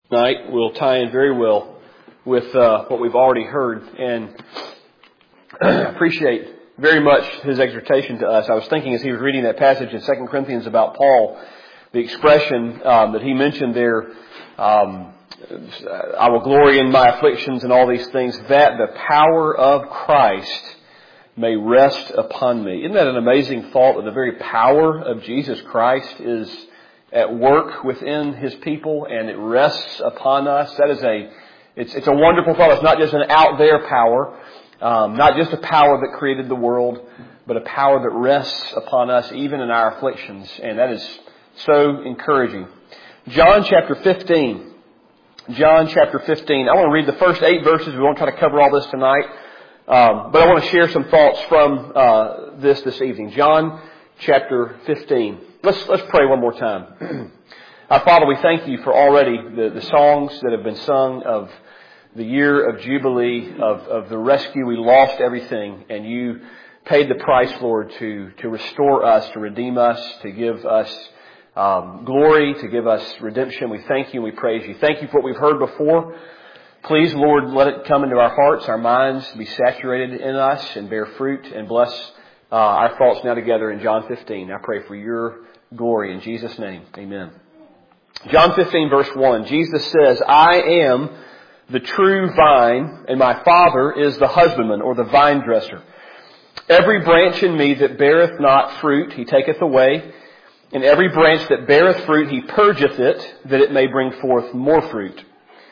Tonight will tie in very well with what we've already heard, and appreciate very much his exhortation to us. I was thinking as he was reading that passage in 2 Corinthians about Paul, the expression that he mentioned there, I will glory in my afflictions and all these things, that the power of Christ may rest upon me. Isn't that an amazing thought, that the very power of Jesus Christ is at work within His people and it rests upon us? That is it's a wonderful thought. It's not just an out there power, not just a power that created the world, but a power that rests upon us even in our afflictions. And that is so encouraging. John chapter 15. John chapter 15. I want to read the first 8 verses. We won't try to cover all this tonight. But I want to share some thoughts from this evening. John chapter 15. Let's pray one more time. Our Father, we thank You for already the songs that have been sung of the year of Jubilee, of the rescue. We lost everything, and You paid the price, Lord, to restore us, to redeem us, to give us glory, to give us redemption. We thank You and we praise You. Thank You for what we've heard before. Please, Lord, let it come into our hearts, our minds, be saturated in us and bear fruit, and bless our thoughts now together in John 15. I pray for Your glory in Jesus' name. Amen. John 15 verse 1. Jesus says, I am the true vine, and my Father is the husbandman, or the vine dresser. Every branch in me that beareth not fruit, He taketh away. And every branch that beareth fruit, He purgeth it, that it may bring forth more fruit.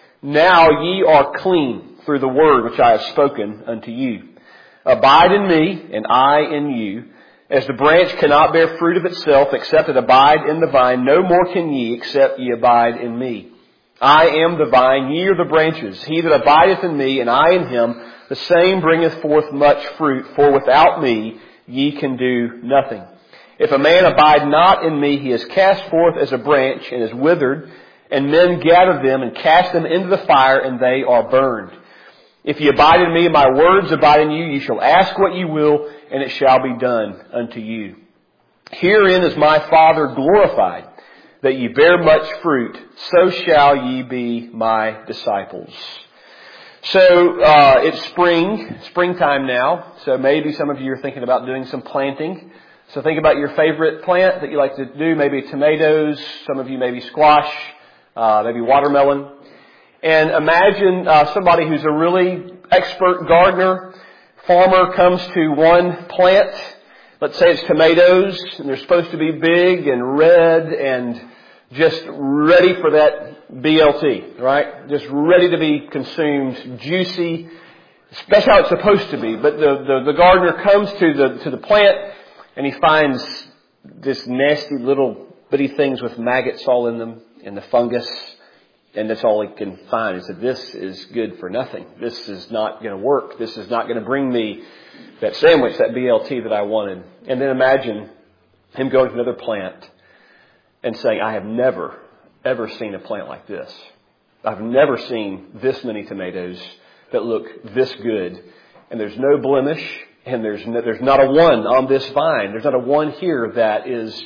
Now ye are clean through the word which I have spoken unto you. Abide in me, and I in you. As the branch cannot bear fruit of itself, except it abide in the vine, no more can ye, except ye abide in me. I am the vine, ye are the branches. He that abideth in me, and I in him, the same bringeth forth much fruit. For without me ye can do nothing. If a man abide not in me, he is cast forth as a branch, and is withered, and men gather them, and cast them into the fire, and they are burned. If ye abide in me, and my words abide in you, ye shall ask what ye will, and it shall be done unto you. Herein is my Father glorified, that ye bear much fruit, so shall ye be my disciples. So, it's springtime now, so maybe some of you are thinking about doing some planting. So think about your favorite plant that you like to do, maybe tomatoes, some of you maybe squash, maybe watermelon. And imagine somebody who's a really expert gardener, farmer, comes to one plant. Let's say it's tomatoes, and they're supposed to be big and red and just ready for that BLT, right? Just ready to be consumed, juicy. That's how it's supposed to be. But the gardener comes to the plant, and he finds this nasty little bitty things with maggots all in them, and the fungus. And that's all he can find. He said, this is good for nothing. This is not going to work. This is not going to bring me that sandwich, that BLT that I wanted. And then imagine him going to another plant and saying, I have never, ever seen a plant like this. I've never seen this many tomatoes that look this good. And there's no blemish. And there's not a one on this vine. There's not a one here that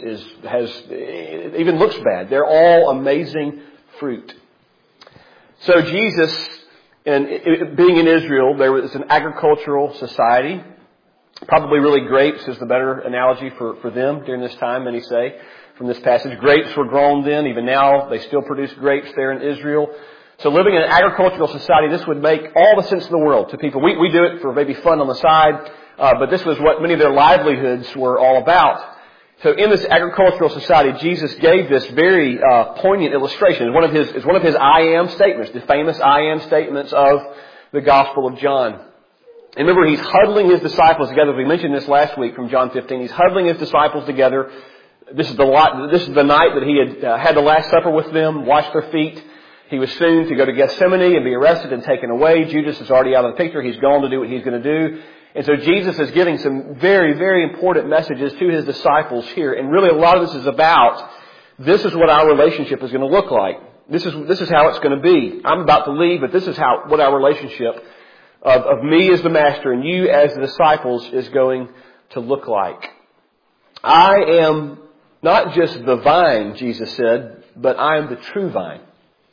even looks bad. They're all amazing fruit. So Jesus, and being in Israel, there was an agricultural society. Probably really grapes is the better analogy for them during this time, many say, from this passage. Grapes were grown then. Even now, they still produce grapes there in Israel. So living in an agricultural society, this would make all the sense in the world to people. We do it for maybe fun on the side, but this was what many of their livelihoods were all about. So in this agricultural society, Jesus gave this very poignant illustration. It's one of his I am statements, the famous I am statements of the Gospel of John. And remember, he's huddling his disciples together. We mentioned this last week from John 15. He's huddling his disciples together. This is the night that he had the Last Supper with them, washed their feet. He was soon to go to Gethsemane and be arrested and taken away. Judas is already out of the picture. He's gone to do what he's going to do. And so Jesus is giving some very, very important messages to his disciples here. And really a lot of this is about, this is what our relationship is going to look like. This is how it's going to be. I'm about to leave, but this is what our relationship of me as the master and you as the disciples is going to look like. I am not just the vine, Jesus said, but I am the true vine.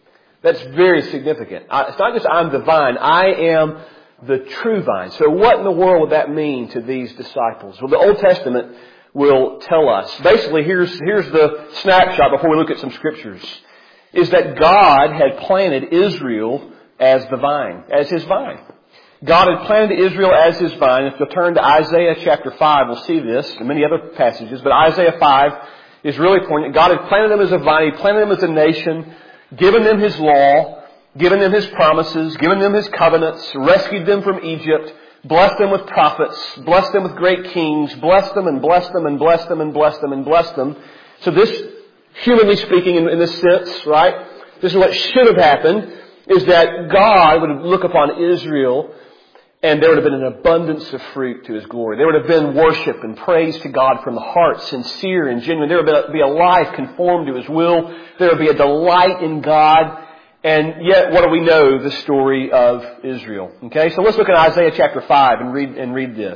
That's very significant. It's not just I'm the vine, I am the true vine. So what in the world would that mean to these disciples? Well, the Old Testament will tell us. Basically, here's the snapshot before we look at some scriptures. Is that God had planted Israel as the vine, as His vine. God had planted Israel as His vine. If you'll turn to Isaiah chapter 5, we'll see this and many other passages. But Isaiah 5 is really poignant. God had planted them as a vine. He planted them as a nation, given them His law, given them His promises, given them His covenants, rescued them from Egypt, blessed them with prophets, blessed them with great kings, blessed them and blessed them and blessed them and blessed them and blessed them. So this, humanly speaking, in this sense, right, this is what should have happened, is that God would look upon Israel and there would have been an abundance of fruit to His glory. There would have been worship and praise to God from the heart, sincere and genuine. There would be a life conformed to His will. There would be a delight in God. And yet, what do we know the story of Israel? Okay, so let's look at Isaiah chapter 5 and read this.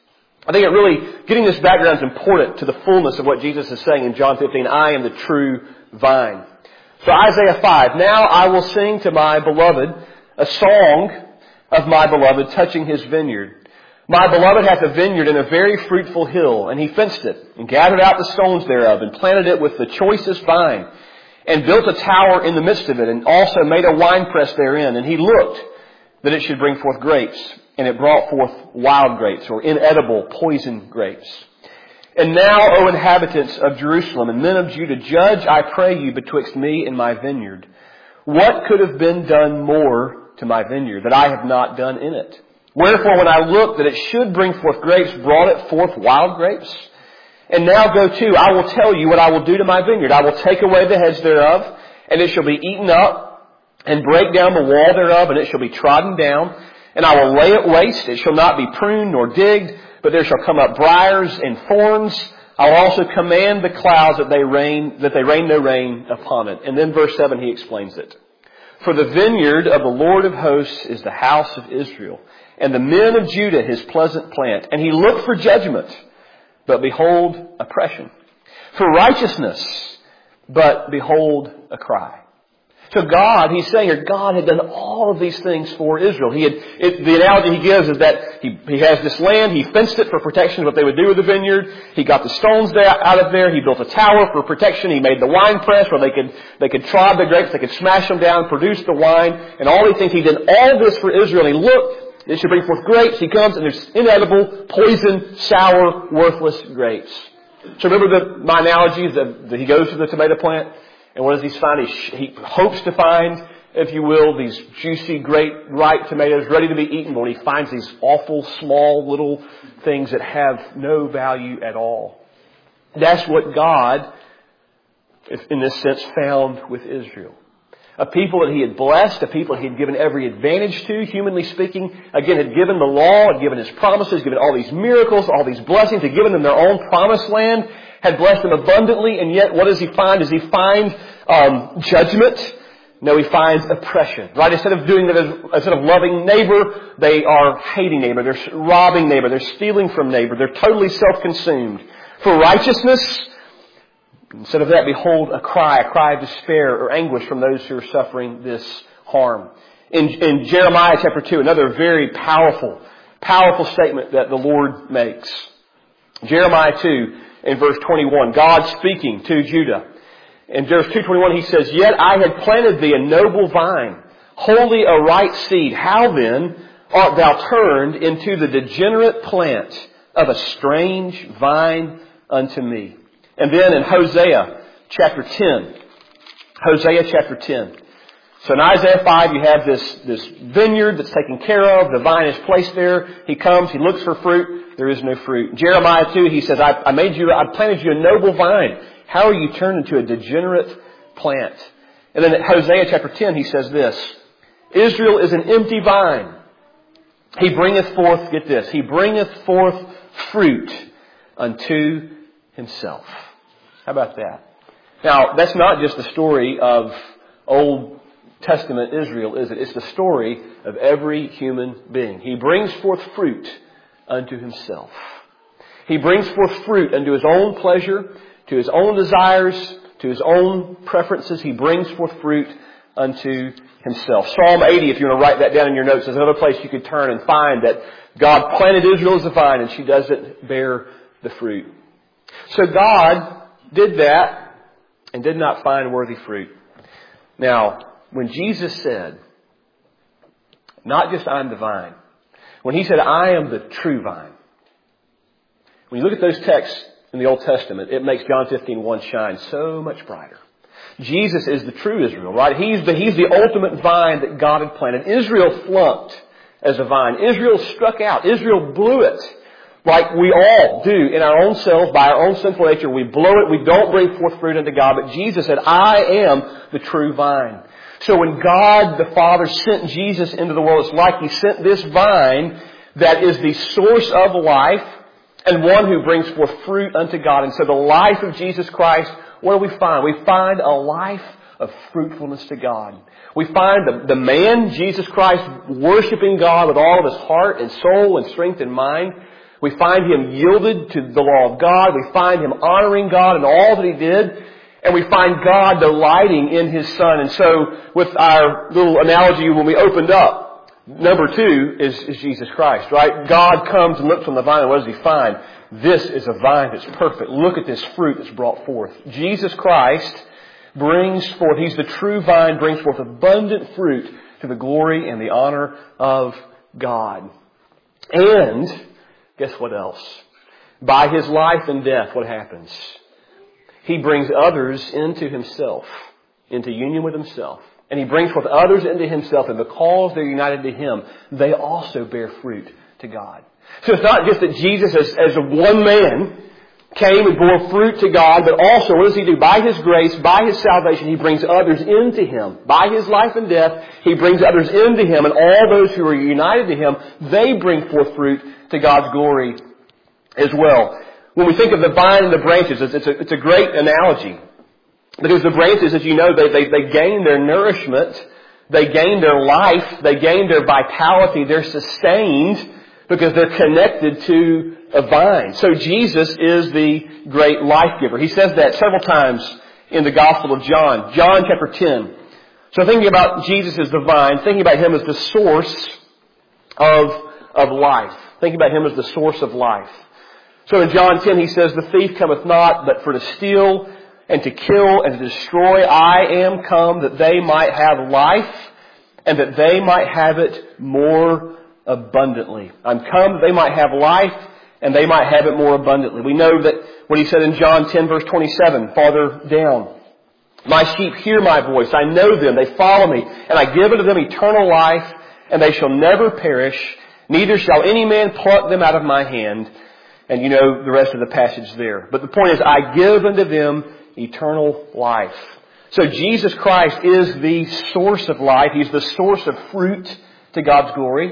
I think getting this background is important to the fullness of what Jesus is saying in John 15. I am the true vine. So Isaiah 5. Now I will sing to my beloved a song of my beloved touching his vineyard. My beloved hath a vineyard in a very fruitful hill, and he fenced it, and gathered out the stones thereof, and planted it with the choicest vine, and built a tower in the midst of it, and also made a winepress therein. And he looked that it should bring forth grapes, and it brought forth wild grapes, or inedible poison grapes. And now, O inhabitants of Jerusalem, and men of Judah, judge, I pray you, betwixt me and my vineyard. What could have been done more to my vineyard, that I have not done in it? Wherefore, when I looked that it should bring forth grapes, brought it forth wild grapes? And now go to, I will tell you what I will do to my vineyard. I will take away the hedge thereof, and it shall be eaten up, and break down the wall thereof, and it shall be trodden down. And I will lay it waste. It shall not be pruned nor digged, but there shall come up briars and thorns. I will also command the clouds that they rain no rain upon it. And then verse 7, he explains it. For the vineyard of the Lord of hosts is the house of Israel, and the men of Judah his pleasant plant. And he looked for judgment, but behold, oppression. For righteousness, but behold, a cry. So God, he's saying here, God had done all of these things for Israel. The analogy he gives is that he has this land, he fenced it for protection of what they would do with the vineyard. He got the stones out of there. He built a tower for protection. He made the wine press where they could trod the grapes, they could smash them down, produce the wine, and all these things. He did all this for Israel. And he looked, it should bring forth grapes. He comes and there's inedible, poison, sour, worthless grapes. So remember my analogy is that he goes to the tomato plant. And what does he find? He hopes to find, if you will, these juicy, great, ripe tomatoes ready to be eaten. But he finds these awful, small, little things that have no value at all. That's what God, in this sense, found with Israel. A people that he had blessed, a people he had given every advantage to, humanly speaking. Again, had given the law, had given his promises, given all these miracles, all these blessings, had given them their own promised land, had blessed them abundantly, and yet what does he find? Does he find judgment? No, he finds oppression. Right? Instead of loving neighbor, they are hating neighbor. They're robbing neighbor. They're stealing from neighbor. They're totally self-consumed. For righteousness, instead of that, behold, a cry of despair or anguish from those who are suffering this harm. In Jeremiah chapter 2, another very powerful statement that the Lord makes. Jeremiah 2, in verse 21, God speaking to Judah. In verse 2:21, he says, Yet I had planted thee a noble vine, wholly a right seed. How then art thou turned into the degenerate plant of a strange vine unto me? And then in Hosea chapter 10. So in Isaiah 5, you have this vineyard that's taken care of. The vine is placed there. He comes, he looks for fruit. There is no fruit. Jeremiah 2, he says, I planted you a noble vine. How are you turned into a degenerate plant? And then at Hosea chapter 10, he says this, Israel is an empty vine. He bringeth forth, get this, he bringeth forth fruit unto himself. How about that? Now, that's not just the story of Old Testament Israel, is it? It's the story of every human being. He brings forth fruit unto himself. He brings forth fruit unto his own pleasure, to his own desires, to his own preferences. He brings forth fruit unto Himself. Psalm 80, if you want to write that down in your notes, is another place you could turn and find that God planted Israel as a vine and she doesn't bear the fruit. So God did that and did not find worthy fruit. Now, when Jesus said, not just I'm the vine, when He said, I am the true vine, when you look at those texts in the Old Testament, it makes John 15:1 shine so much brighter. Jesus is the true Israel, right? He's the ultimate vine that God had planted. Israel flunked as a vine. Israel struck out. Israel blew it. Like we all do in our own selves, by our own sinful nature. We blow it. We don't bring forth fruit unto God. But Jesus said, I am the true vine. So when God the Father sent Jesus into the world, it's like He sent this vine that is the source of life and one who brings forth fruit unto God. And so the life of Jesus Christ, what do we find? We find a life of fruitfulness to God. We find the man, Jesus Christ, worshiping God with all of his heart and soul and strength and mind. We find him yielded to the law of God. We find him honoring God in all that he did. And we find God delighting in His Son. And so with our little analogy when we opened up, number 2 is Jesus Christ, right? God comes and looks on the vine, and what does He find? This is a vine that's perfect. Look at this fruit that's brought forth. Jesus Christ brings forth, He's the true vine, brings forth abundant fruit to the glory and the honor of God. And guess what else? By His life and death, what happens? He brings others into Himself, into union with Himself. And He brings forth others into Himself, and because they're united to Him, they also bear fruit to God. So it's not just that Jesus, as a one man, came and bore fruit to God, but also, what does He do? By His grace, by His salvation, He brings others into Him. By His life and death, He brings others into Him, and all those who are united to Him, they bring forth fruit to God's glory as well. When we think of the vine and the branches, it's a great analogy. Because the branches, as you know, they gain their nourishment, they gain their life, they gain their vitality, they're sustained because they're connected to a vine. So Jesus is the great life giver. He says that several times in the Gospel of John. John chapter 10. So thinking about Jesus as the vine, thinking about Him as the source of life. Thinking about Him as the source of life. So in John 10 He says, the thief cometh not but for to steal and to kill and to destroy. I am come that they might have life and that they might have it more abundantly. I'm come that they might have life and they might have it more abundantly. We know that what He said in John 10 verse 27, farther down. My sheep hear my voice. I know them. They follow me. And I give unto them eternal life, and they shall never perish. Neither shall any man pluck them out of my hand. And you know the rest of the passage there. But the point is, I give unto them eternal life. So Jesus Christ is the source of life. He's the source of fruit to God's glory.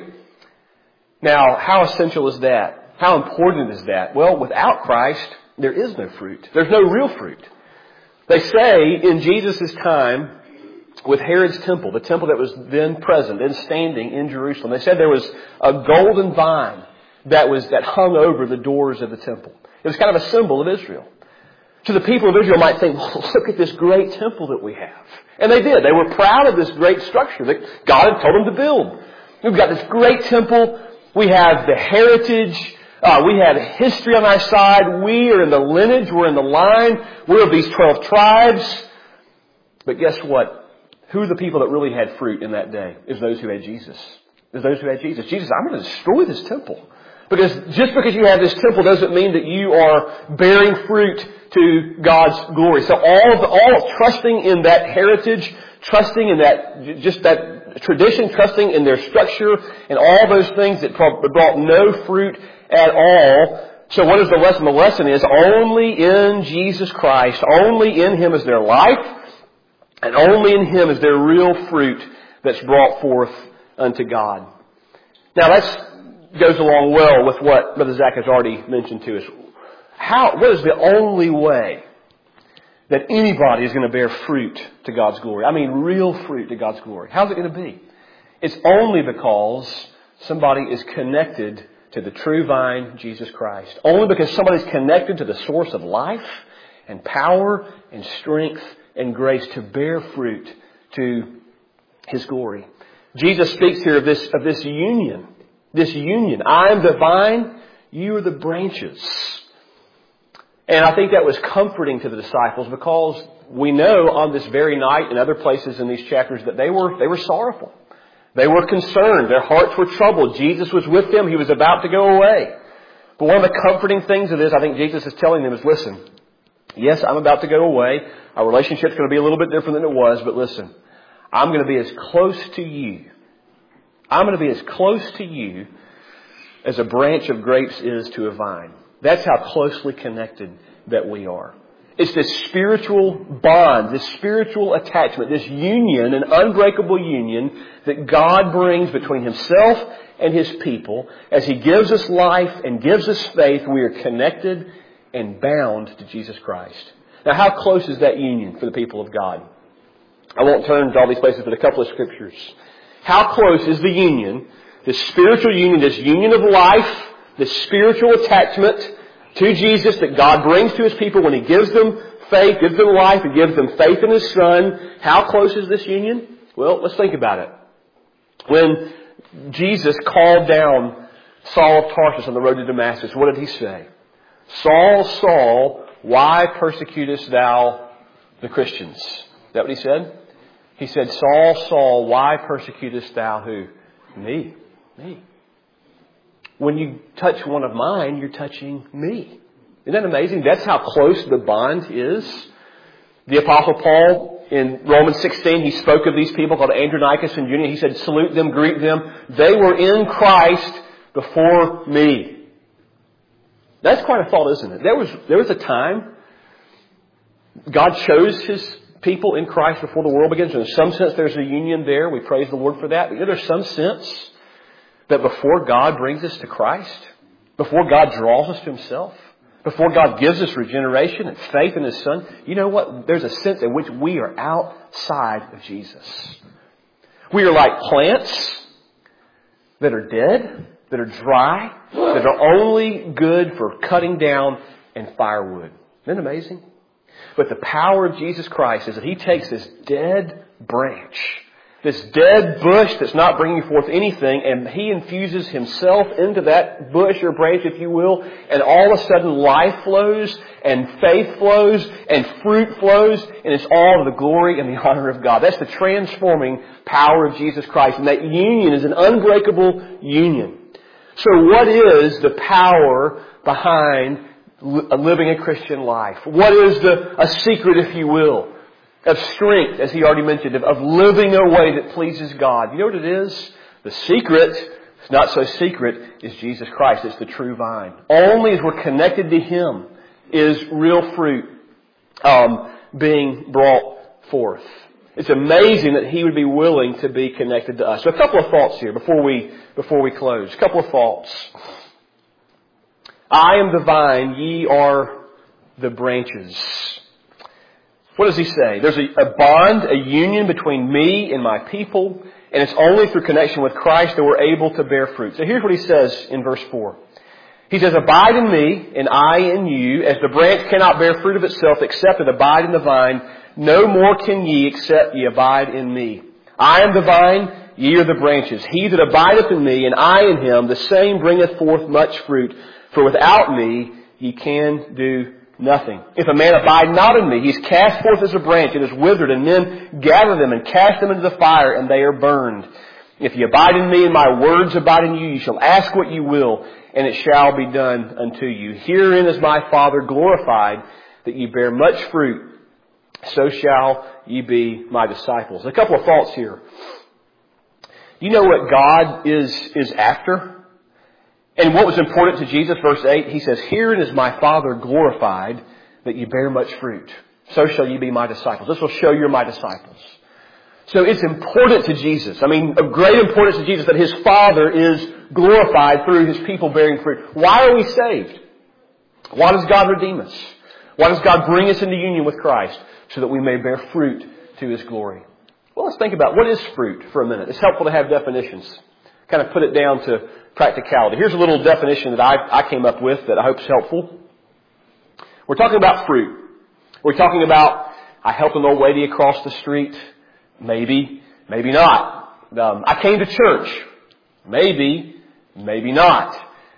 Now, how essential is that? How important is that? Well, without Christ, there is no fruit. There's no real fruit. They say in Jesus' time, with Herod's temple, the temple that was then present and standing in Jerusalem, they said there was a golden vine that hung over the doors of the temple. It was kind of a symbol of Israel. So the people of Israel might think, well, look at this great temple that we have. And they did. They were proud of this great structure that God had told them to build. We've got this great temple. We have the heritage. We have history on our side. We are in the lineage. We're in the line. We're of these 12 tribes. But guess what? Who are the people that really had fruit in that day? Is those who had Jesus. Is those who had Jesus. Jesus, I'm going to destroy this temple. Because just because you have this temple doesn't mean that you are bearing fruit to God's glory. So all trusting in that heritage, trusting in that tradition, trusting in their structure and all those things that brought no fruit at all. So what is the lesson? The lesson is only in Jesus Christ, only in Him is there life, and only in Him is there real fruit that's brought forth unto God. Now that goes along well with what Brother Zach has already mentioned to us. What is the only way that anybody is going to bear fruit to God's glory? I mean, real fruit to God's glory. How's it going to be? It's only because somebody is connected to the true vine, Jesus Christ. Only because somebody's connected to the source of life and power and strength and grace to bear fruit to His glory. Jesus speaks here of this union. This union. I am the vine, you are the branches. And I think that was comforting to the disciples because we know on this very night and other places in these chapters that they were sorrowful. They were concerned. Their hearts were troubled. Jesus was with them. He was about to go away. But one of the comforting things of this, I think Jesus is telling them is, listen, yes, I'm about to go away. Our relationship's going to be a little bit different than it was, but listen, I'm going to be as close to you. I'm going to be as close to you as a branch of grapes is to a vine. That's how closely connected that we are. It's this spiritual bond, this spiritual attachment, this union, an unbreakable union that God brings between Himself and His people. As He gives us life and gives us faith, we are connected and bound to Jesus Christ. Now, how close is that union for the people of God? I won't turn to all these places, but a couple of scriptures. How close is the union, this spiritual union, this union of life, this spiritual attachment to Jesus that God brings to His people when He gives them faith, gives them life, and gives them faith in His Son. How close is this union? Well, let's think about it. When Jesus called down Saul of Tarsus on the road to Damascus, what did He say? Saul, Saul, why persecutest thou the Christians? Is that what He said? He said, Saul, Saul, why persecutest thou who? Me. When you touch one of mine, you're touching me. Isn't that amazing? That's how close the bond is. The Apostle Paul, in Romans 16, he spoke of these people called Andronicus and Junia. He said, salute them, greet them. They were in Christ before me. That's quite a thought, isn't it? There was a time God chose His people in Christ before the world begins. In some sense, there's a union there. We praise the Lord for that. But there's some sense that before God brings us to Christ, before God draws us to Himself, before God gives us regeneration and faith in His Son, you know what? There's a sense in which we are outside of Jesus. We are like plants that are dead, that are dry, that are only good for cutting down and firewood. Isn't that amazing? But the power of Jesus Christ is that He takes this dead branch, this dead bush that's not bringing forth anything, and He infuses Himself into that bush or branch, if you will, and all of a sudden life flows, and faith flows, and fruit flows, and it's all to the glory and the honor of God. That's the transforming power of Jesus Christ, and that union is an unbreakable union. So what is the power behind living a Christian life? What is a secret, if you will, of strength, as he already mentioned, of living a way that pleases God? You know what it is? The secret, it's not so secret, is Jesus Christ. It's the true vine. Only as we're connected to Him is real fruit being brought forth. It's amazing that He would be willing to be connected to us. So a couple of thoughts here before we close. A couple of thoughts. I am the vine, ye are the branches. What does he say? There's a bond, a union between me and my people, and it's only through connection with Christ that we're able to bear fruit. So here's what he says in verse 4. He says, abide in me, and I in you, as the branch cannot bear fruit of itself except it abide in the vine, no more can ye except ye abide in me. I am the vine, ye are the branches. He that abideth in me, and I in him, the same bringeth forth much fruit. For without me, ye can do nothing. If a man abide not in me, he is cast forth as a branch and is withered, and men gather them and cast them into the fire, and they are burned. If ye abide in me, and my words abide in you, ye shall ask what ye will, and it shall be done unto you. Herein is my Father glorified, that ye bear much fruit, so shall ye be my disciples. A couple of thoughts here. Do you know what God is after? And what was important to Jesus, verse 8, He says, herein is my Father glorified, that ye bear much fruit. So shall ye be my disciples. This will show you're my disciples. So it's important to Jesus. I mean, of great importance to Jesus that His Father is glorified through His people bearing fruit. Why are we saved? Why does God redeem us? Why does God bring us into union with Christ? So that we may bear fruit to His glory. Well, let's think about what is fruit for a minute. It's helpful to have definitions. Kind of put it down to practicality. Here's a little definition that I came up with that I hope is helpful. We're talking about fruit. We're talking about, I helped an old lady across the street. Maybe. maybe not. I came to church. Maybe not.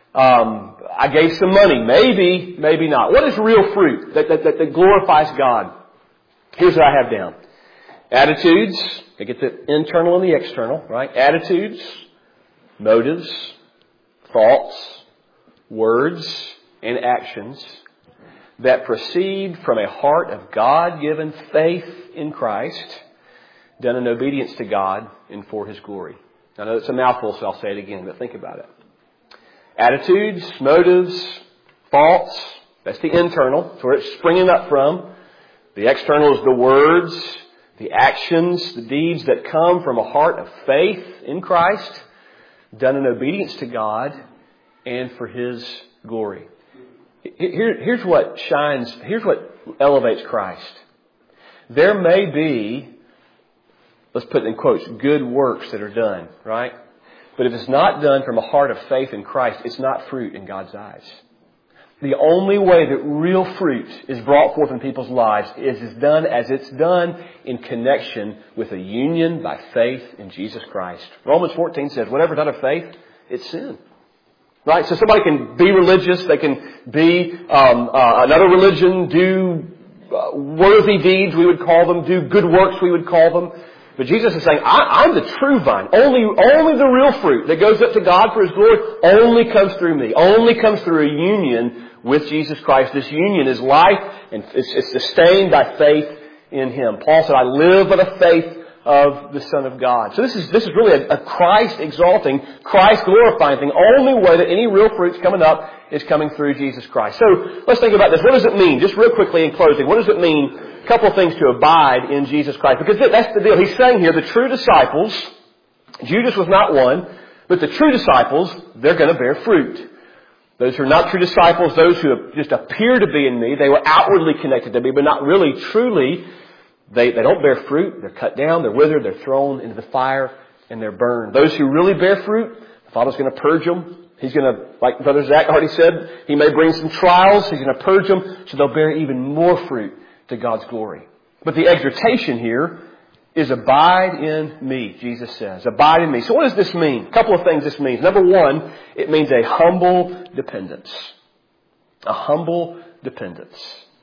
I gave some money. Maybe not. What is real fruit that glorifies God? Here's what I have down. Attitudes. I get the internal and the external, right? Attitudes, motives, thoughts, words, and actions that proceed from a heart of God-given faith in Christ, done in obedience to God and for His glory. I know it's a mouthful, so I'll say it again, but think about it. Attitudes, motives, thoughts, that's the internal. That's where it's springing up from. The external is the words, the actions, the deeds that come from a heart of faith in Christ, done in obedience to God and for His glory. Here's what elevates Christ. There may be, let's put it in quotes, good works that are done, right? But if it's not done from a heart of faith in Christ, it's not fruit in God's eyes. The only way that real fruit is brought forth in people's lives is done as it's done in connection with a union by faith in Jesus Christ. Romans 14 says, whatever's not of faith, it's sin. Right? So somebody can be religious, they can be another religion, do worthy deeds, we would call them, do good works, we would call them. But Jesus is saying, I'm the true vine. Only the real fruit that goes up to God for His glory only comes through me. Only comes through a union with Jesus Christ. This union is life and it's sustained by faith in Him. Paul said, I live by the faith of the Son of God. So this is really a Christ exalting, Christ glorifying thing. Only way that any real fruit's coming up is coming through Jesus Christ. So let's think about this. What does it mean? Just real quickly in closing, what does it mean? A couple of things to abide in Jesus Christ. Because that's the deal. He's saying here, the true disciples, Judas was not one, but the true disciples, they're going to bear fruit. Those who are not true disciples, those who just appear to be in me, they were outwardly connected to me, but not really, truly, they don't bear fruit. They're cut down, they're withered, they're thrown into the fire, and they're burned. Those who really bear fruit, the Father's going to purge them. He's going to, like Brother Zach already said, He may bring some trials. He's going to purge them so they'll bear even more fruit to God's glory. But the exhortation here is abide in me, Jesus says. Abide in me. So what does this mean? A couple of things this means. Number one, it means a humble dependence. A humble dependence.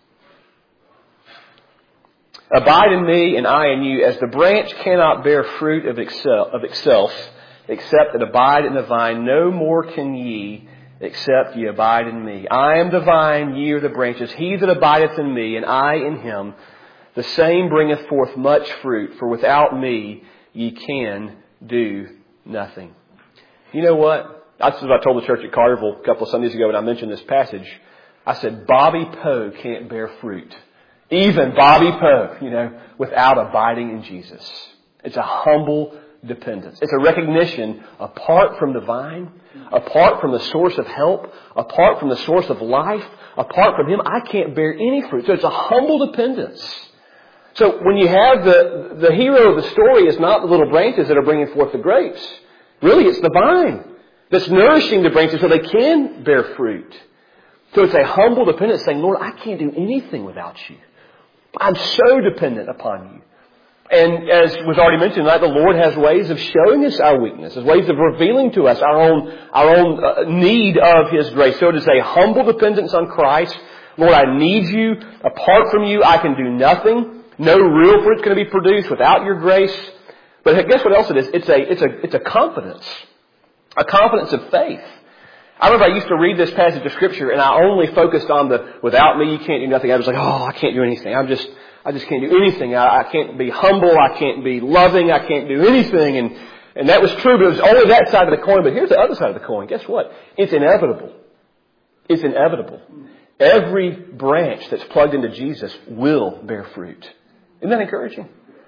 Abide in me and I in you, as the branch cannot bear fruit of itself, except it abide in the vine, no more can ye, except ye abide in me. I am the vine, ye are the branches. He that abideth in me, and I in him, the same bringeth forth much fruit, for without me ye can do nothing. You know what? That's what I told the church at Carterville a couple of Sundays ago when I mentioned this passage. I said, Bobby Poe can't bear fruit. Even Bobby Poe, without abiding in Jesus. It's a humble dependence. It's a recognition apart from the vine, apart from the source of help, apart from the source of life, apart from Him, I can't bear any fruit. So it's a humble dependence. So when you have the hero of the story is not the little branches that are bringing forth the grapes. Really, it's the vine that's nourishing the branches so they can bear fruit. So it's a humble dependence saying, Lord, I can't do anything without you. I'm so dependent upon you. And as was already mentioned, the Lord has ways of showing us our weakness, has ways of revealing to us our own need of His grace. So it is a humble dependence on Christ. Lord, I need you. Apart from you, I can do nothing. No real fruit is going to be produced without your grace. But guess what else it is? It's a confidence. A confidence of faith. I remember I used to read this passage of Scripture and I only focused on the without me you can't do nothing. I was like, I can't do anything. I just can't do anything. I can't be humble. I can't be loving. I can't do anything. And that was true, but it was only that side of the coin. But here's the other side of the coin. Guess what? It's inevitable. It's inevitable. Every branch that's plugged into Jesus will bear fruit. Isn't that encouraging?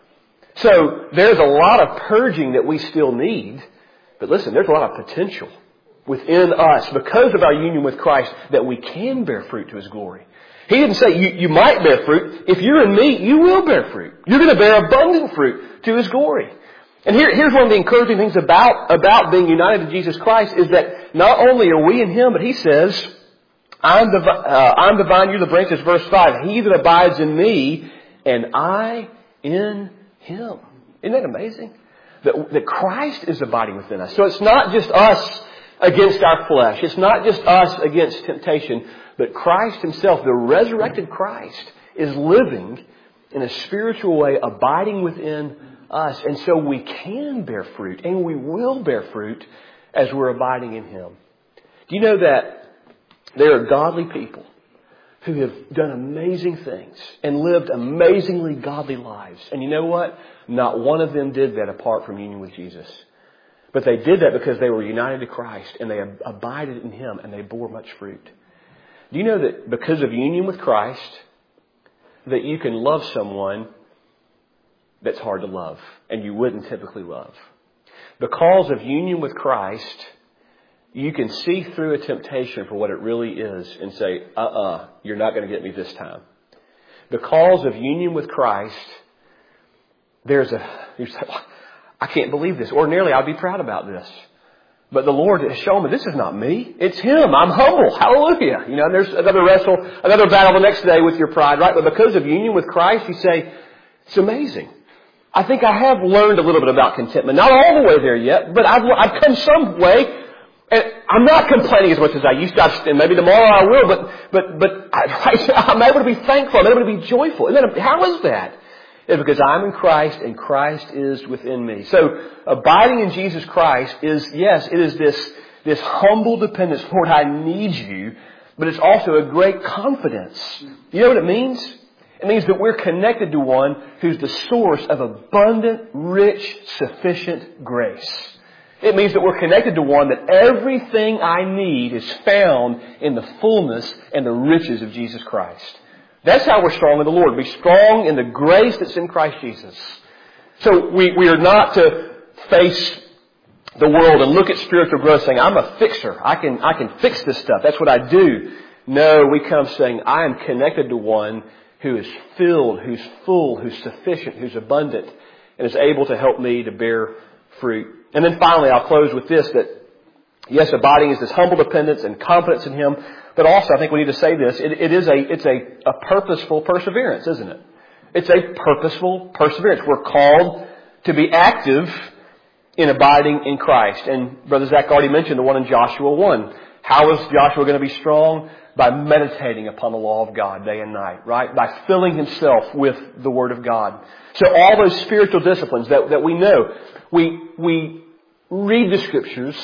So there's a lot of purging that we still need. But listen, there's a lot of potential within us because of our union with Christ that we can bear fruit to His glory. He didn't say you might bear fruit. If you're in me, you will bear fruit. You're going to bear abundant fruit to His glory. And here's one of the encouraging things about being united to Jesus Christ is that not only are we in Him, but He says, I'm the vine, you're the branches, verse 5. He that abides in me and I in Him. Isn't that amazing? That Christ is abiding within us. So it's not just us against our flesh. It's not just us against temptation. But Christ Himself, the resurrected Christ, is living in a spiritual way, abiding within us. And so we can bear fruit, and we will bear fruit as we're abiding in Him. Do you know that there are godly people who have done amazing things and lived amazingly godly lives? And you know what? Not one of them did that apart from union with Jesus. But they did that because they were united to Christ and they abided in Him and they bore much fruit. Do you know that because of union with Christ, that you can love someone that's hard to love and you wouldn't typically love? Because of union with Christ, you can see through a temptation for what it really is and say, you're not going to get me this time. Because of union with Christ, you say, I can't believe this. Ordinarily, I'd be proud about this. But the Lord has shown me this is not me. It's Him. I'm humble. Hallelujah. And there's another battle the next day with your pride, right? But because of union with Christ, you say, it's amazing. I think I have learned a little bit about contentment. Not all the way there yet, but I've come some way. And I'm not complaining as much as I used to. And maybe tomorrow I will, but I'm able to be thankful. I'm able to be joyful. And then how is that? It's because I'm in Christ and Christ is within me. So abiding in Jesus Christ is this humble dependence. Lord, I need you. But it's also a great confidence. You know what it means? It means that we're connected to one who's the source of abundant, rich, sufficient grace. It means that we're connected to one that everything I need is found in the fullness and the riches of Jesus Christ. That's how we're strong in the Lord. Be strong in the grace that's in Christ Jesus. So we are not to face the world and look at spiritual growth saying, I'm a fixer. I can fix this stuff. That's what I do. No, we come saying, I am connected to one who is filled, who's full, who's sufficient, who's abundant, and is able to help me to bear fruit. And then finally, I'll close with this, that yes, abiding is this humble dependence and confidence in Him. But also, I think we need to say this, it's a purposeful perseverance, isn't it? It's a purposeful perseverance. We're called to be active in abiding in Christ. And Brother Zach already mentioned the one in Joshua 1. How is Joshua going to be strong? By meditating upon the law of God day and night, right? By filling himself with the Word of God. So all those spiritual disciplines that we know, we read the Scriptures,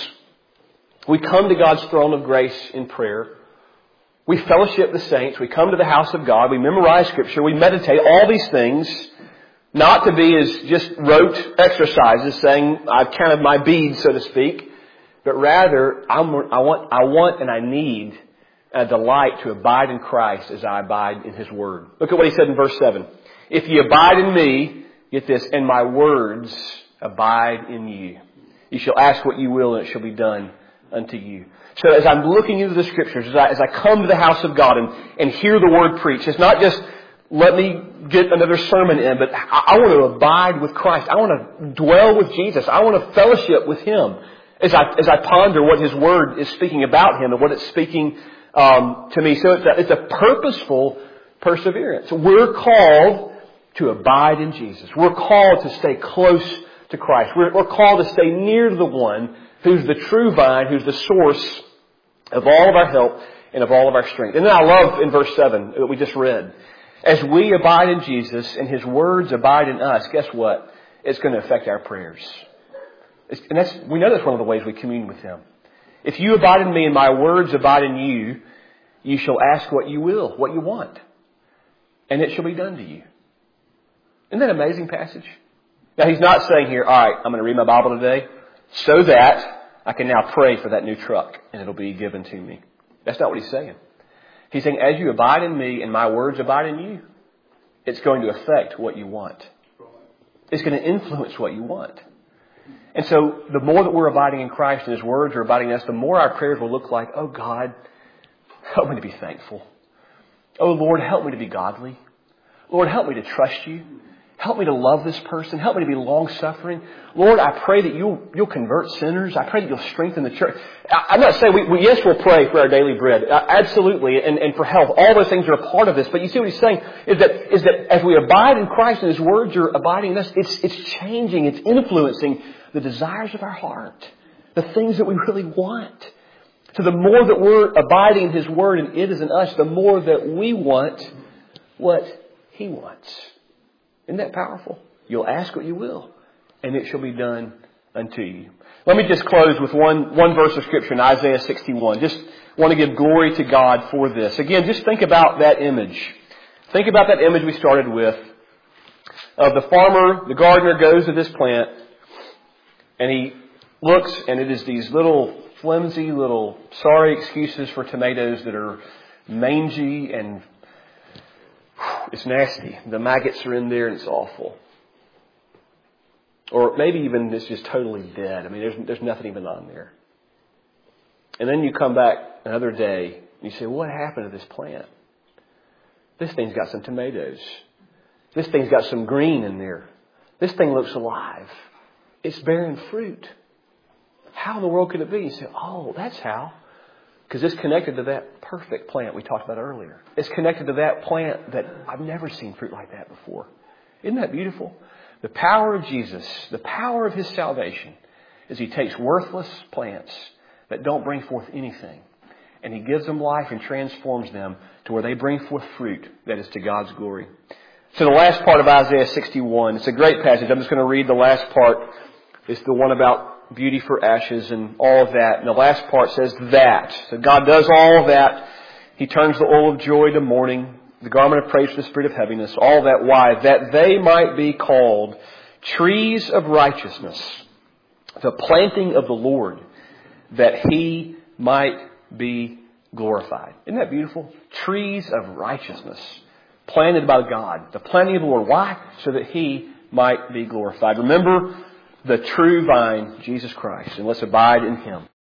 we come to God's throne of grace in prayer, we fellowship the saints, we come to the house of God, we memorize Scripture, we meditate, all these things, not to be as just rote exercises saying, I've counted my beads, so to speak, but rather, I want and I need a delight to abide in Christ as I abide in His Word. Look at what He said in verse 7. If ye abide in me, get this, and my words abide in you. You shall ask what you will, and it shall be done unto you. So as I'm looking into the Scriptures, as I come to the house of God and hear the Word preached, it's not just let me get another sermon in, but I want to abide with Christ. I want to dwell with Jesus. I want to fellowship with Him as I ponder what His Word is speaking about Him and what it's speaking to me. So it's a purposeful perseverance. We're called to abide in Jesus. We're called to stay close to Christ. We're called to stay near to the one who's the true vine, who's the source of all of our help and of all of our strength. And then I love in verse 7 that we just read, as we abide in Jesus and His words abide in us, guess what? It's going to affect our prayers. We know that's one of the ways we commune with Him. If you abide in me and my words abide in you, you shall ask what you will, what you want, and it shall be done to you. Isn't that an amazing passage? Now, He's not saying here, all right, I'm going to read my Bible today so that I can now pray for that new truck and it'll be given to me. That's not what He's saying. He's saying, as you abide in me and my words abide in you, it's going to affect what you want. It's going to influence what you want. And so the more that we're abiding in Christ and His words are abiding in us, the more our prayers will look like, oh God, help me to be thankful. Oh Lord, help me to be godly. Lord, help me to trust you. Help me to love this person. Help me to be long-suffering. Lord, I pray that you'll convert sinners. I pray that you'll strengthen the church. I'm not saying yes, we'll pray for our daily bread. Absolutely. And for health. All those things are a part of this. But you see what he's saying is that as we abide in Christ and His words are abiding in us, it's changing, it's influencing the desires of our heart. The things that we really want. So the more that we're abiding in His word and it is in us, the more that we want what He wants. Isn't that powerful? You'll ask what you will, and it shall be done unto you. Let me just close with one verse of Scripture in Isaiah 61. Just want to give glory to God for this. Again, just think about that image. Think about that image we started with of the farmer, the gardener goes to this plant, and he looks, and it is these little flimsy, little sorry excuses for tomatoes that are mangy and it's nasty. The maggots are in there and it's awful. Or maybe even it's just totally dead. I mean, there's nothing even on there. And then you come back another day and you say, what happened to this plant? This thing's got some tomatoes. This thing's got some green in there. This thing looks alive. It's bearing fruit. How in the world could it be? You say, oh, that's how. Because it's connected to that perfect plant we talked about earlier. It's connected to that plant that I've never seen fruit like that before. Isn't that beautiful? The power of Jesus, the power of His salvation, is He takes worthless plants that don't bring forth anything, and He gives them life and transforms them to where they bring forth fruit that is to God's glory. So the last part of Isaiah 61, it's a great passage. I'm just going to read the last part. It's the one about beauty for ashes and all of that. And the last part says that. So God does all of that. He turns the oil of joy to mourning, the garment of praise to the spirit of heaviness. All that. Why? That they might be called trees of righteousness, the planting of the Lord, that He might be glorified. Isn't that beautiful? Trees of righteousness, planted by God, the planting of the Lord. Why? So that He might be glorified. Remember the true vine, Jesus Christ, and let's abide in Him.